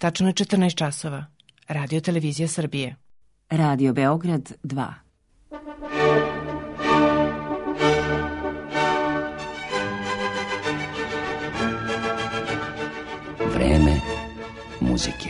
Tačno je 14 časova. Radio Televizija Srbije. Radio Beograd 2. Vreme muzike.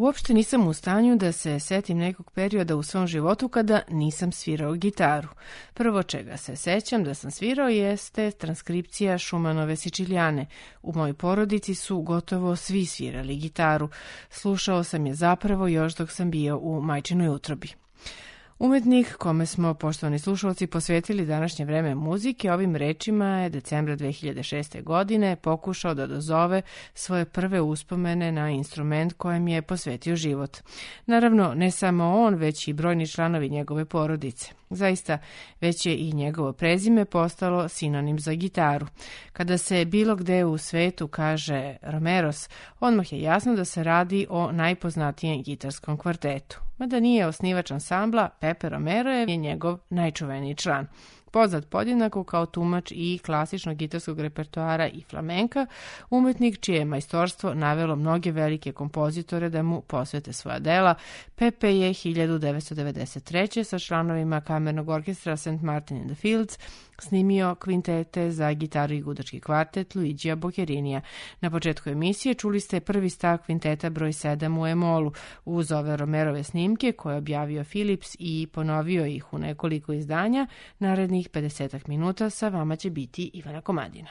Uopšte nisam u stanju da se setim nekog perioda u svom životu kada nisam svirao gitaru. Prvo čega se sećam da sam svirao jeste transkripcija Šumanove Sicilijane. U mojoj porodici su gotovo svi svirali gitaru. Slušao sam je zapravo još dok sam bio u majčinoj utrobi. Umetnik kome smo, poštovani slušalci, posvetili današnje vreme muzike, ovim rečima je decembra 2006. godine pokušao da dozove svoje prve uspomene na instrument kojem je posvetio život. Naravno, ne samo on, već i brojni članovi njegove porodice. Zaista, već je i njegovo prezime postalo sinonim za gitaru. Kada se bilo gde u svetu kaže Romeros, odmah je jasno da se radi o najpoznatijem gitarskom kvartetu. Mada nije osnivač ansambla, Pepe Romero je njegov najčuveniji član. Poznat podjednako kao tumač i klasičnog gitarskog repertoara i flamenka, umetnik čije je majstorstvo navelo mnoge velike kompozitore da mu posvete svoja dela, Pepe je 1993. sa članovima kamernog orkestra St. Martin in the Fields snimio kvintete za gitaru i gudački kvartet Luigija Bocchettinija. Na početku emisije čuli ste prvi stav kvinteta broj 7 u E-molu uz ove Romerove snimke koje je objavio Philips i ponovio ih u nekoliko izdanja. Narednih 50 minuta sa vama će biti Ivana Komadina.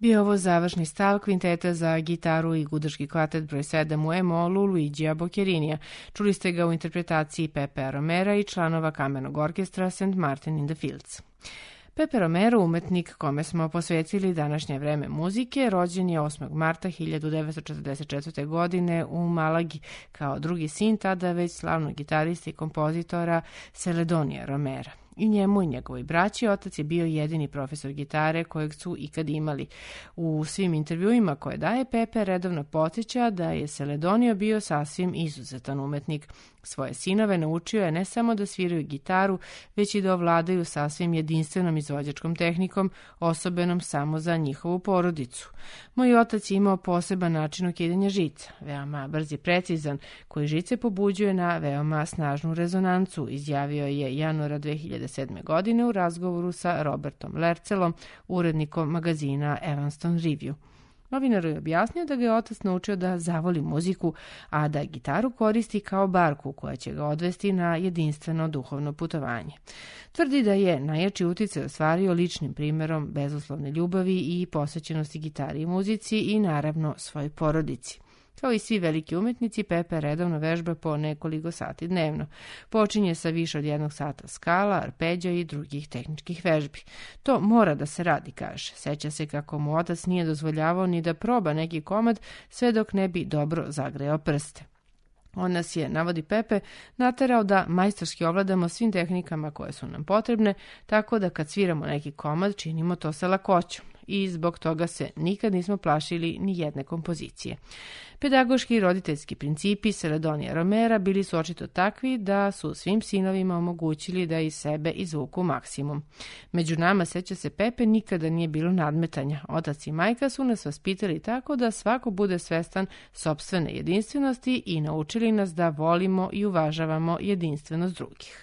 je ovo završni stav kvinteta za gitaru i gudaški kvartet broj 7 u E-molu Luigija Boccherinija. Čuli ste ga u interpretaciji Pepe Romera i članova kamernog orkestra St. Martin in the Fields. Pepe Romero, umetnik kome smo posvetili današnje vreme muzike, rođen je 8. marta 1944. godine u Malagi kao drugi sin tada već slavnog gitarista i kompozitora Celedonija Romera. I njemu i njegovoj braći otac je bio jedini profesor gitare kojeg su ikad imali. U svim intervjuima koje daje, Pepe redovno podsjeća da je Celedonio bio sasvim izuzetan umetnik. Svoje sinove naučio je ne samo da sviraju gitaru, već i da ovladaju sasvim jedinstvenom izvođačkom tehnikom, osobenom samo za njihovu porodicu. Moj otac je imao poseban način ukidanja žica, veoma brz i precizan, koji žice pobuđuje na veoma snažnu rezonancu, izjavio je januara 2007. godine u razgovoru sa Robertom Lercelom, urednikom magazina Evanston Review. Novinar je objasnio da ga je otac naučio da zavoli muziku, a da gitaru koristi kao barku koja će ga odvesti na jedinstveno duhovno putovanje. Tvrdi da je najjači uticaj ostvario ličnim primjerom bezuslovne ljubavi i posvećenosti gitari i muzici i naravno svojoj porodici. Kao i svi veliki umetnici, Pepe redovno vežba po nekoliko sati dnevno. Počinje sa više od 1 sata skala, arpeđa i drugih tehničkih vežbi. To mora da se radi, kaže. Seća se kako mu otac nije dozvoljavao ni da proba neki komad sve dok ne bi dobro zagrejao prste. On nas je, navodi Pepe, naterao da majstorski ovladamo svim tehnikama koje su nam potrebne, tako da kad sviramo neki komad činimo to sa lakoćom. I zbog toga se nikad nismo plašili ni jedne kompozicije. Pedagoški i roditeljski principi Celedonija Romera bili su očito takvi da su svim sinovima omogućili da iz sebe izvuku maksimum. Među nama, seća se Pepe, nikada nije bilo nadmetanja. Otac i majka su nas vaspitali tako da svako bude svestan sopstvene jedinstvenosti i naučili nas da volimo i uvažavamo jedinstvenost drugih.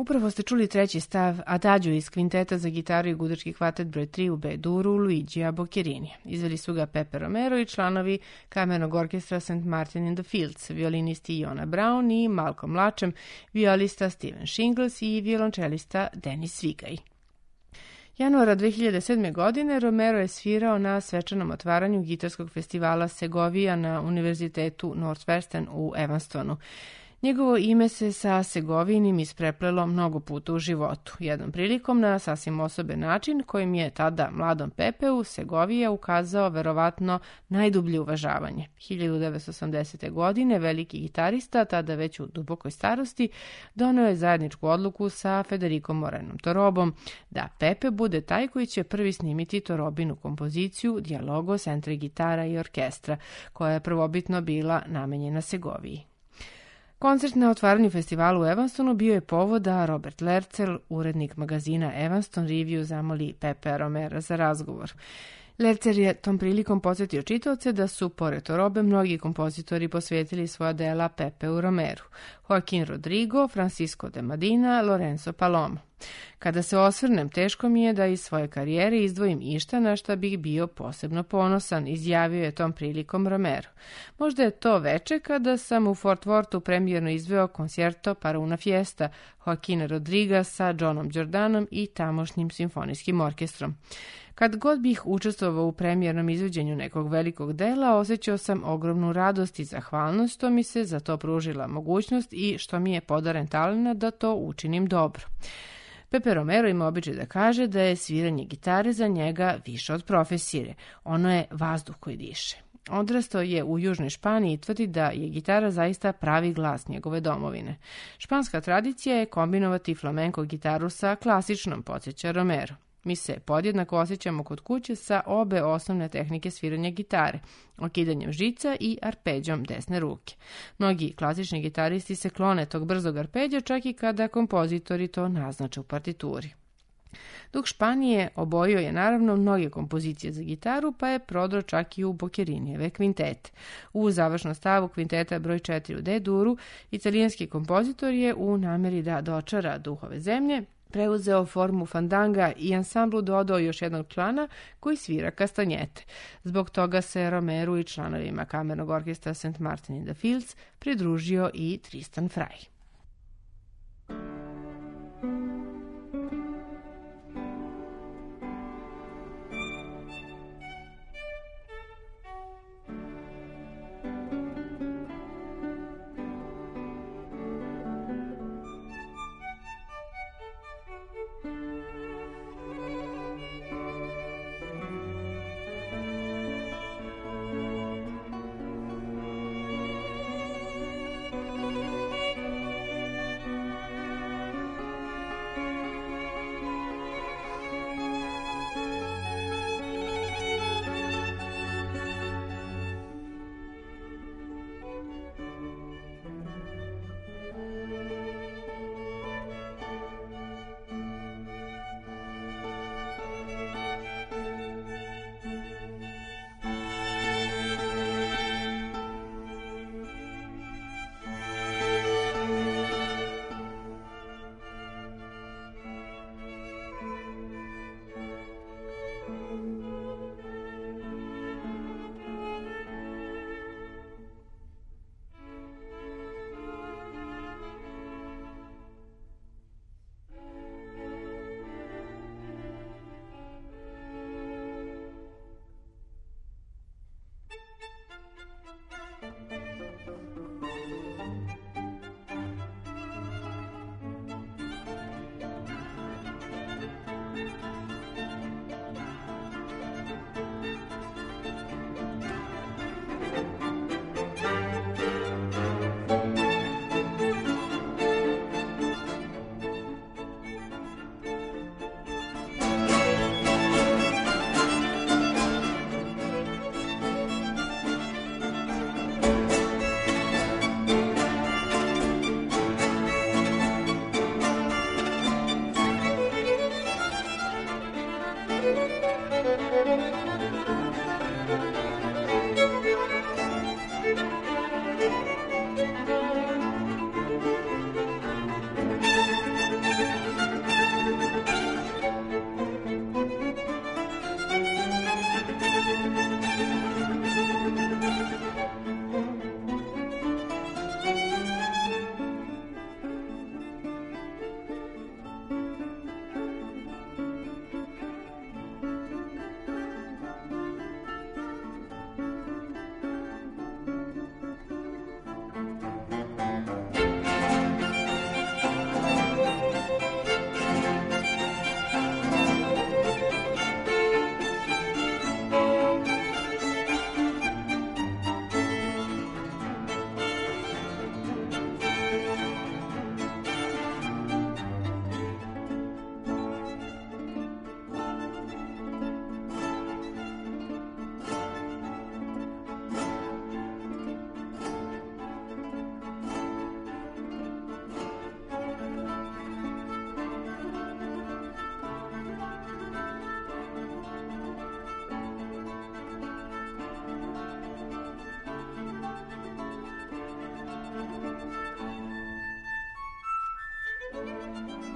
Upravo ste čuli treći stav Adagio iz kvinteta za gitaru i gudački kvartet broj 3 u B-duru Luigija Boccherini. Izveli su ga Pepe Romero i članovi kamernog orkestra St. Martin in the Fields, violinisti Iona Brown i Malcolm Latchem, violista Steven Shingles i violončelista Denis Svigaj. Januara 2007. godine Romero je svirao na svečanom otvaranju gitarskog festivala Segovia na Univerzitetu Northwestern u Evanstonu. Njegovo ime se sa Segovinim ispreplelo mnogo puta u životu. Jednom prilikom na sasvim osoben način kojim je tada mladom Pepeu Segovija ukazao verovatno najdublje uvažavanje. 1980. godine veliki gitarista, tada već u dubokoj starosti, doneo je zajedničku odluku sa Federicom Morenom Torobom da Pepe bude taj koji će prvi snimiti Torobinu kompoziciju Dialogos entre gitara i orkestra, koja je prvobitno bila namenjena Segoviji. Koncert na otvaranju festivalu u Evanstonu bio je povod da Robert Lercel, urednik magazina Evanston Review, zamoli Pepe Romera za razgovor. Lercer je tom prilikom podsjetio čitaoce da su, pored Torobe, mnogi kompozitori posvetili svoja dela Pepeu Romeru. Joaquin Rodrigo, Francisco de Medina, Lorenzo Palomo. Kada se osvrnem, teško mi je da iz svoje karijere izdvojim išta na šta bih bio posebno ponosan, izjavio je tom prilikom Romero. Možda je to veče kada sam u Fort Worthu premijerno izveo koncerto para una fiesta Joaquina Rodriga sa Johnom Jordanom i tamošnjim simfonijskim orkestrom. Kad god bih učestvovao u premijernom izvođenju nekog velikog dela, osjećao sam ogromnu radost i zahvalnost što mi se za to pružila mogućnost i što mi je podaren talent da to učinim dobro. Pepe Romero ima običaj da kaže da je sviranje gitare za njega više od profesije. Ono je vazduh koji diše. Odrastao je u Južnoj Španiji i tvrdi da je gitara zaista pravi glas njegove domovine. Španska tradicija je kombinovati flamenko gitaru sa klasičnom, podsjeća Romero. Mi se podjednako osjećamo kod kuće sa obe osnovne tehnike sviranja gitare, okidanjem žica i arpeđom desne ruke. Mnogi klasični gitaristi se klone tog brzog arpeđa čak i kada kompozitori to naznače u partituri. Duh Španije obojio je naravno mnoge kompozicije za gitaru, pa je prodro čak i u Boccerinijeve kvintete. U završnom stavu kvinteta broj 4 u D-duru, italijanski kompozitor je u nameri da dočara duhove zemlje preuzeo formu fandanga i ansamblu dodao još jednog člana koji svira kastanjete. Zbog toga se Romeru i članovima kamernog orkestra St. Martin in the Fields pridružio i Tristan Frey.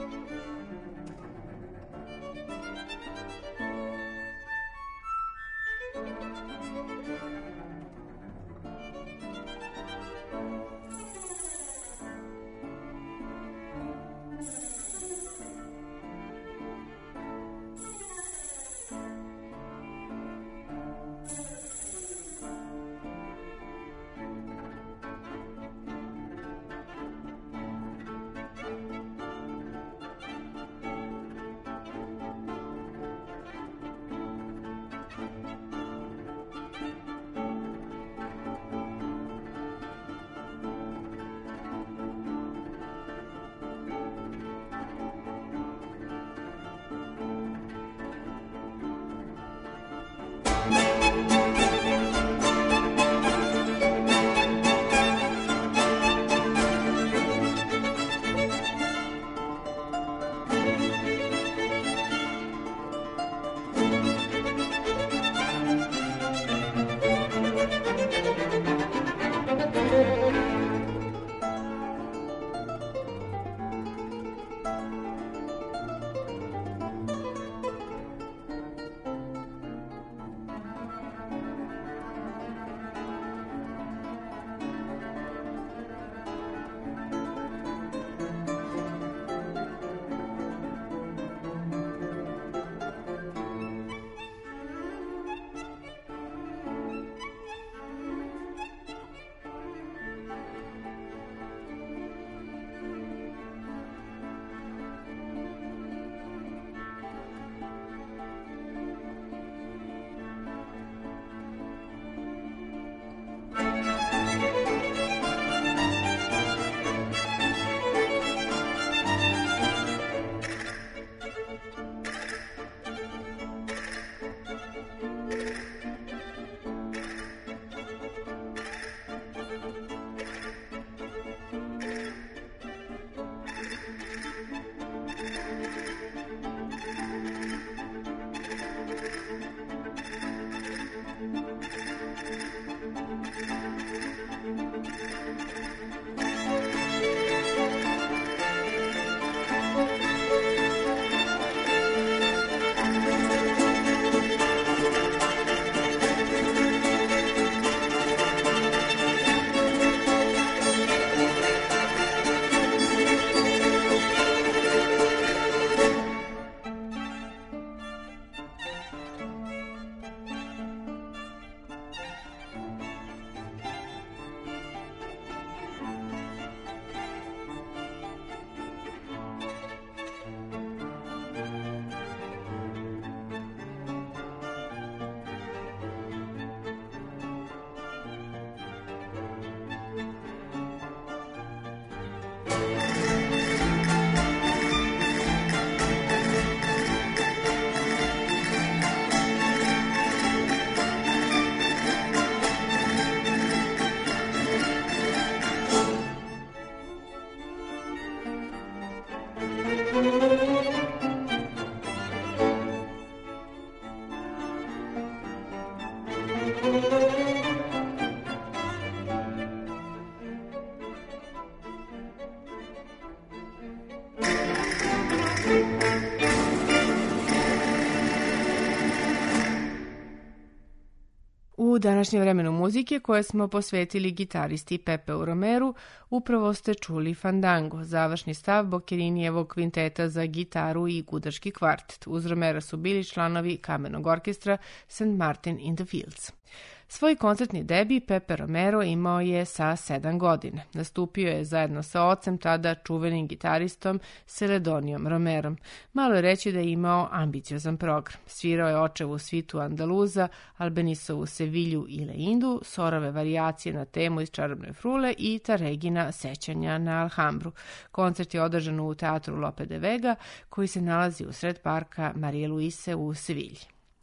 U današnjem vremenu muzike koje smo posvetili gitaristi Pepeu Romeru, upravo ste čuli Fandango, završni stav Bocchettinijevog kvinteta za gitaru i gudački kvartet. Uz Romera su bili članovi kamenog orkestra St. Martin in the Fields. Svoj koncertni debi Pepe Romero imao je sa 7 godina. Nastupio je zajedno sa ocem, tada čuvenim gitaristom Celedonijom Romerom. Malo je reći da je imao ambiciozan program. Svirao je očevu svitu Andaluza, Albenisovu Sevilju i Leindu, Sorove varijacije na temu iz Čarobne frule i Taregina sećanja na Alhambru. Koncert je održan u teatru Lope de Vega, koji se nalazi usred parka Marije Luise u Sevilji.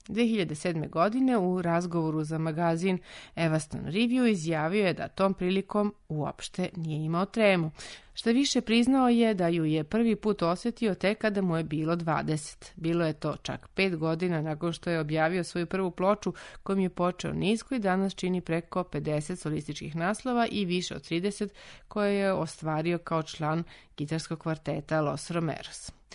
2007. godine u razgovoru za magazin Evanston Review izjavio je da tom prilikom uopšte nije imao tremu. Šta više, priznao je da ju je prvi put osjetio tek kada mu je bilo 20. Bilo je to čak 5 godina nakon što je objavio svoju prvu ploču kojom je počeo niz koji danas čini preko 50 solističkih naslova i više od 30 koje je ostvario kao član gitarskog kvarteta Los Romeros.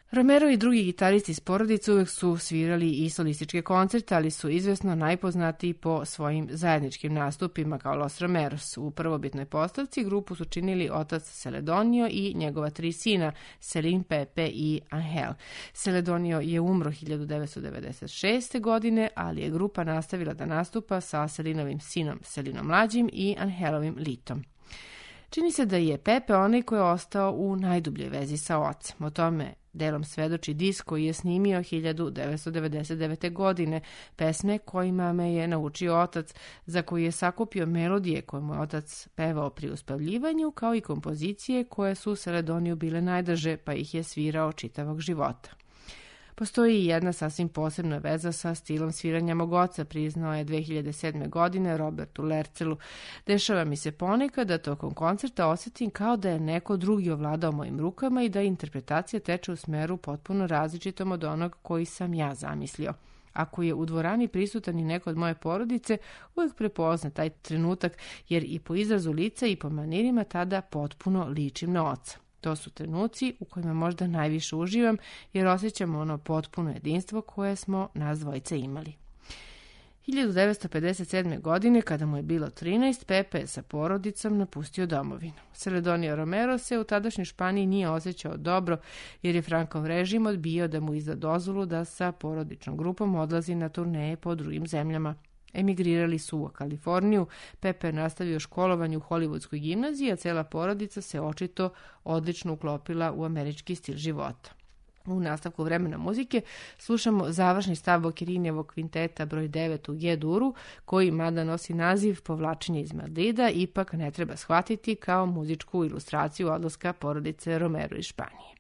Romero i drugi gitaristi iz porodice uvek su svirali i solističke koncerte, ali su izvesno najpoznatiji po svojim zajedničkim nastupima kao Los Romeros. U prvobitnoj postavci grupu su činili otac Celedonio i njegova 3 sina, Celine, Pepe i Angel. Celedonio je umro 1996. godine, ali je grupa nastavila da nastupa sa Celinovim sinom Celinom mlađim i Angelovim Litom. Čini se da je Pepe onaj koji je ostao u najdubljoj vezi sa ocem. O tome delom svedoči disk koji je snimio 1999. godine, pesme kojima me je naučio otac, za koji je sakupio melodije koje mu je otac pevao pri uspavljivanju, kao i kompozicije koje su Celedoniju bile najdrže, pa ih je svirao čitavog života. Postoji i jedna sasvim posebna veza sa stilom sviranja mog oca, priznao je 2007. godine Robertu Lercelu. Dešava mi se ponekad da tokom koncerta osjetim kao da je neko drugi ovladao mojim rukama i da interpretacija teče u smeru potpuno različitom od onog koji sam ja zamislio. Ako je u dvorani prisutan i neko od moje porodice, uvijek prepozna taj trenutak, jer i po izrazu lica i po manirima tada potpuno ličim na oca. To su trenuci u kojima možda najviše uživam, jer osjećam ono potpuno jedinstvo koje smo nas dvojice imali. 1957. godine, kada mu je bilo 13, Pepe je sa porodicom napustio domovinu. Celedonio Romero se u tadašnjoj Španiji nije osjećao dobro, jer je Frankov režim odbio da mu izda dozvolu da sa porodičnom grupom odlazi na turneje po drugim zemljama. Emigrirali su u Kaliforniju, Pepe je nastavio školovanje u Hollywoodskoj gimnaziji, a cela porodica se očito odlično uklopila u američki stil života. U nastavku vremena muzike slušamo završni stav Bochirinijevog kvinteta broj 9 u G-duru, koji mada nosi naziv Povlačenje iz Madrida, ipak ne treba shvatiti kao muzičku ilustraciju odlaska porodice Romero iz Španije.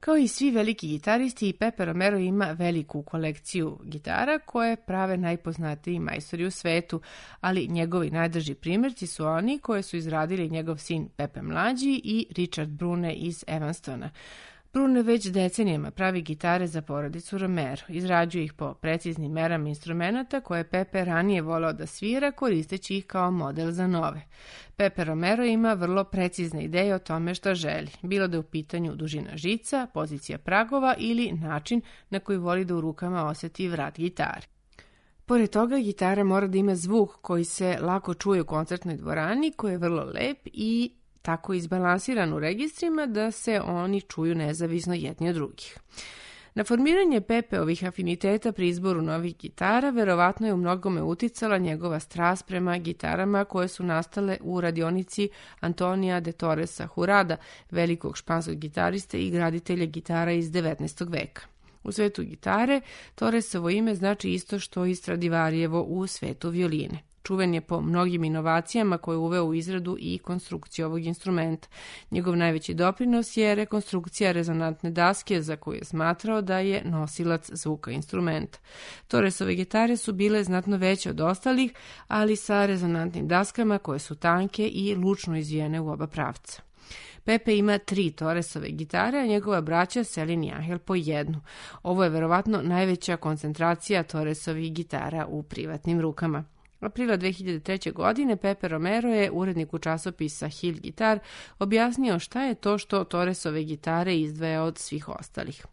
Kao i svi veliki gitaristi, Pepe Romero ima veliku kolekciju gitara koje prave najpoznatiji majstori u svetu, ali njegovi najdrži primjerci su oni koje su izradili njegov sin Pepe Mlađi i Richard Brune iz Evanstona. Brune već decenijama pravi gitare za porodicu Romero, izrađuje ih po preciznim merama instrumenta koje Pepe ranije voleo da svira koristeći ih kao model za nove. Pepe Romero ima vrlo precizne ideje o tome što želi, bilo da je u pitanju dužina žica, pozicija pragova ili način na koji voli da u rukama osjeti vrat gitare. Pored toga, gitara mora da ima zvuk koji se lako čuje u koncertnoj dvorani, koji je vrlo lep i tako izbalansiran u registrima da se oni čuju nezavisno jedni od drugih. Na formiranje Pepeovih afiniteta pri izboru novih gitara verovatno je u mnogome uticala njegova strast prema gitarama koje su nastale u radionici Antonija de Torresa Jurada, velikog španskog gitariste i graditelja gitara iz 19. veka. U svetu gitare Torresovo ime znači isto što i Stradivarijevo u svetu violine. Čuven je po mnogim inovacijama koje je uveo u izradu i konstrukciju ovog instrumenta. Njegov najveći doprinos je rekonstrukcija rezonantne daske za koju je smatrao da je nosilac zvuka instrumenta. Torresove gitare su bile znatno veće od ostalih, ali sa rezonantnim daskama koje su tanke i lučno izvijene u oba pravca. Pepe ima 3 Torresove gitare, a njegova braća Selin i Angel po jednu. Ovo je verovatno najveća koncentracija Torresovih gitara u privatnim rukama. Aprila 2003. godine Pepe Romero je uredniku časopisa Hill Guitar objasnio šta je to što Torresove gitare izdvaja od svih ostalih.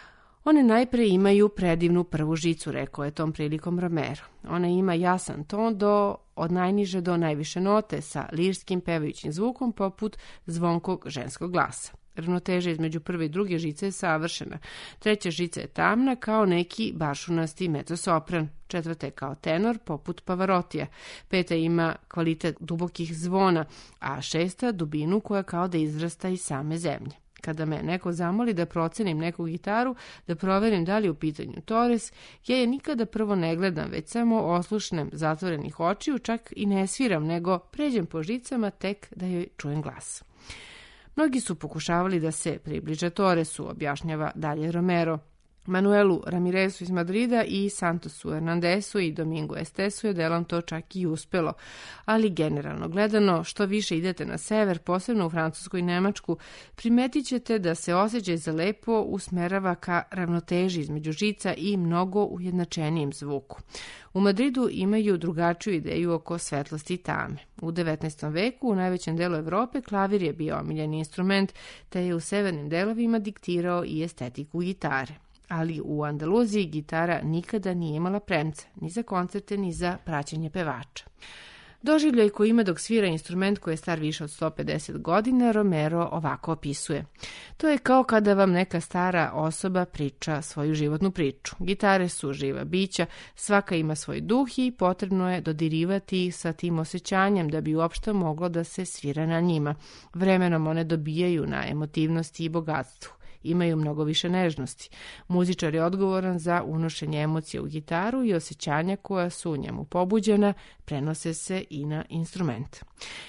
One najpre imaju predivnu prvu žicu, rekao je tom prilikom Romero. Ona ima jasan ton od najniže do najviše note sa lirskim pevajućim zvukom poput zvonkog ženskog glasa. Ravnoteža između prve i druge žice je savršena. Treća žica je tamna kao neki baršunasti mezzosopran. Četvrta je kao tenor poput Pavarotija. Peta ima kvalitet dubokih zvona, a šesta dubinu koja kao da izrasta iz same zemlje. Kada me neko zamoli da procenim neku gitaru, da proverim da li je u pitanju Torres, ja je nikada prvo ne gledam, već samo oslušnem zatvorenih očiju, čak i ne sviram, nego pređem po žicama tek da joj čujem glas. Mnogi su pokušavali da se približe Torresu, objašnjava dalje Romero. Manuelu Ramirezu iz Madrida i Santosu Hernandezu i Domingo Estesu je delom to čak i uspelo, ali generalno gledano, što više idete na sever, posebno u Francusku i Nemačku, primetit ćete da se osjećaj za lepo usmerava ka ravnoteži između žica i mnogo ujednačenijem zvuku. U Madridu imaju drugačiju ideju oko svetlosti i tame. U 19. veku u najvećem delu Evrope klavir je bio omiljeni instrument, te je u severnim delovima diktirao i estetiku gitare. Ali u Andaluziji gitara nikada nije imala premca, ni za koncerte, ni za praćenje pevača. Doživljaj koji ima dok svira instrument koji je star više od 150 godina, Romero ovako opisuje. To je kao kada vam neka stara osoba priča svoju životnu priču. Gitare su živa bića, svaka ima svoj duh i potrebno je dodirivati ih sa tim osjećanjem da bi uopšte moglo da se svira na njima. Vremenom one dobijaju na emotivnosti i bogatstvu. Imaju mnogo više nežnosti. Muzičar je odgovoran za unošenje emocije u gitaru i osjećanja koja su u njemu pobuđena prenose se i na instrument.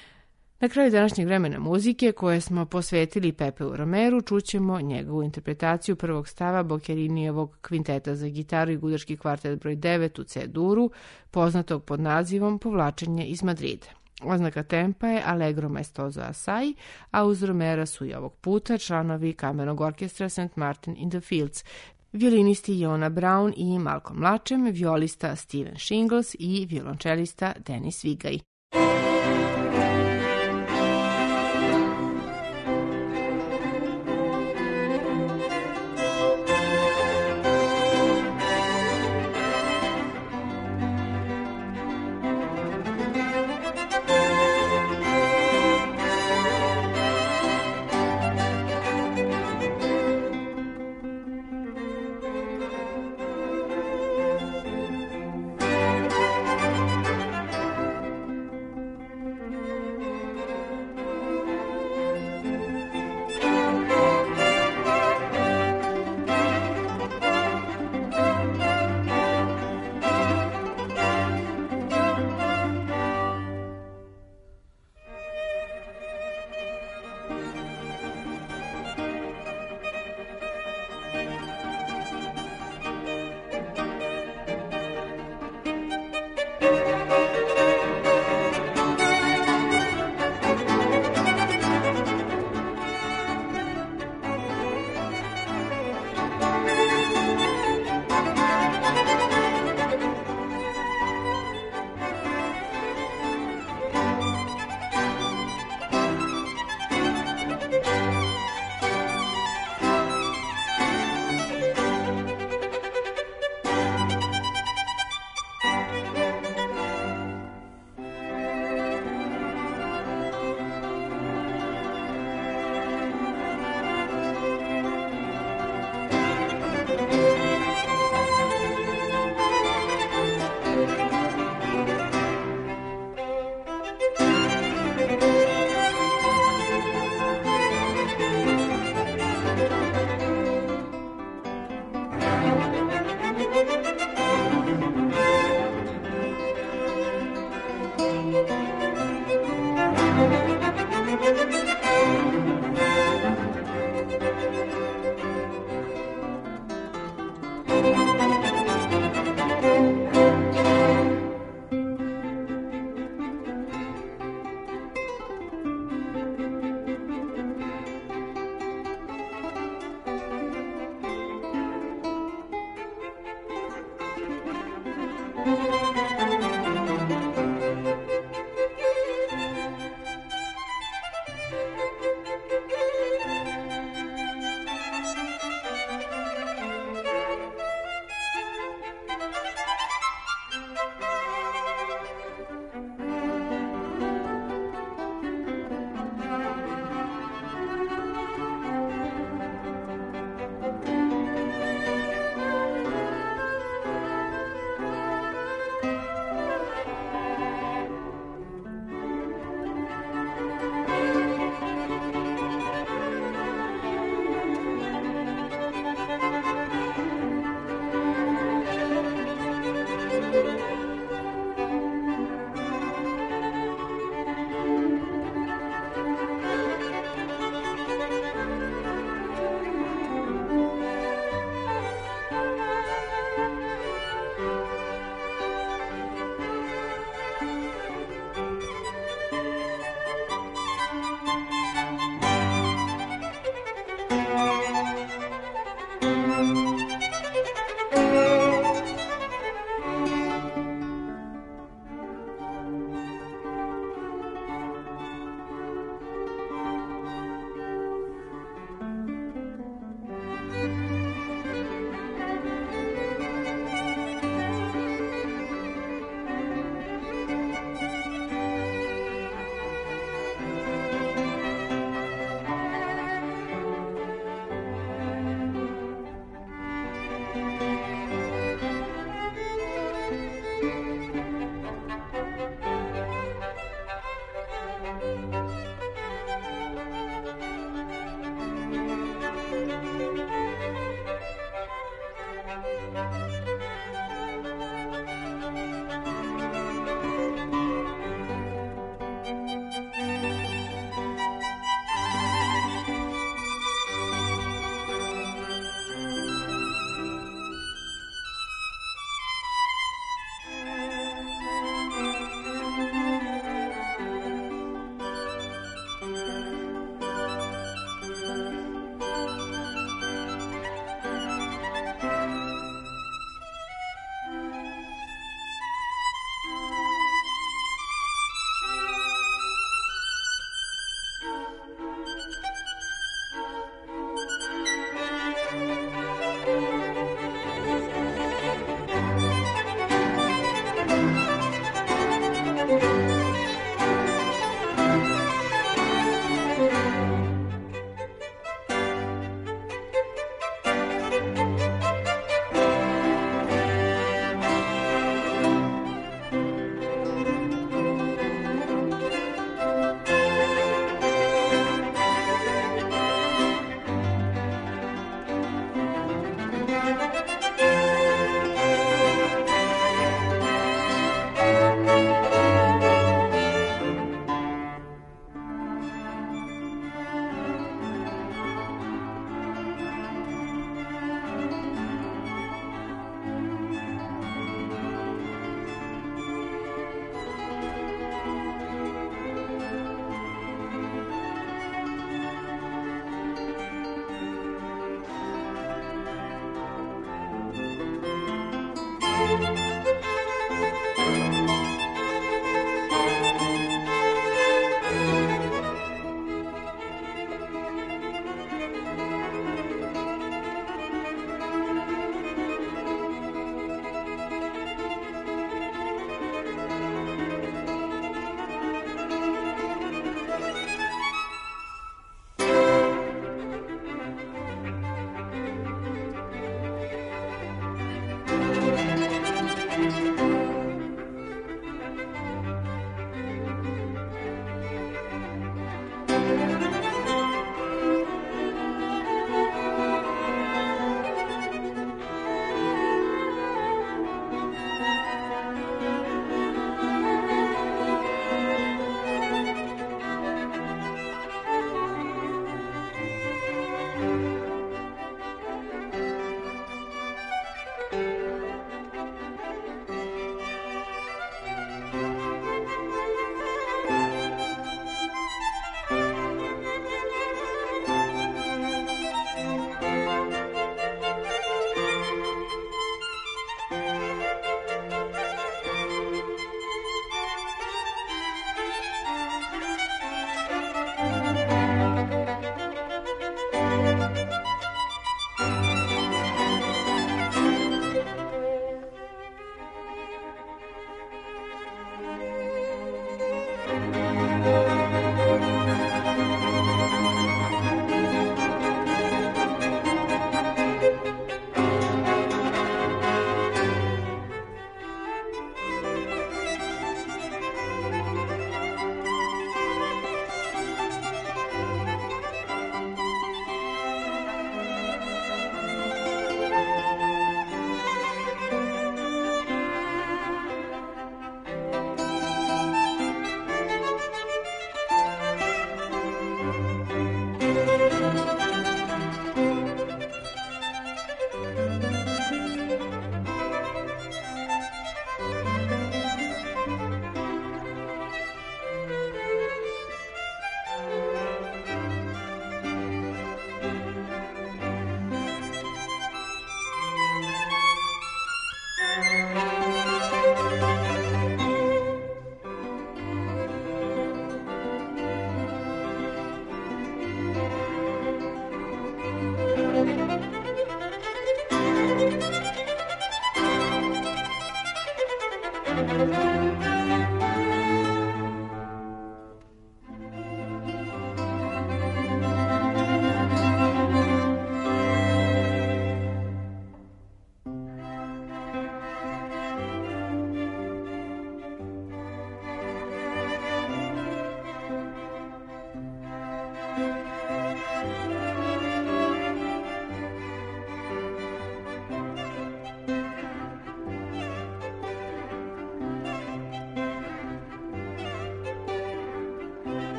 Na kraju današnjeg vremena muzike koje smo posvetili Pepeu Romeru čućemo njegovu interpretaciju prvog stava Bocchettinijevog kvinteta za gitaru i gudački kvartet broj 9 u C-duru, poznatog pod nazivom Povlačenje iz Madrida. Oznaka tempa je Allegro maestoso assai, a uz Romera su i ovog puta članovi kamernog orkestra St. Martin in the Fields, violinisti Iona Brown i Malcolm Lachem, violista Steven Shingles i violončelista Denis Vigay.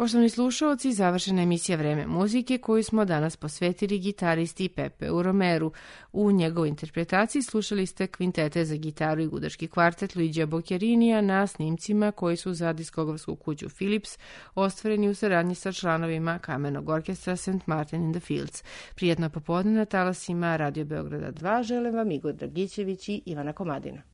Poštovani slušaoci, završena emisija Vreme muzike koju smo danas posvetili gitaristi Pepeu Romeru. U njegovoj interpretaciji slušali ste kvintete za gitaru i gudački kvartet Luigija Boccherinija na snimcima koji su za diskografsku kuću Philips ostvareni u saradnji sa članovima Kamenog orkestra St. Martin in the Fields. Prijetno popodne na talasima Radio Beograda 2 žele vam Igor Dragićević i Ivana Komadina.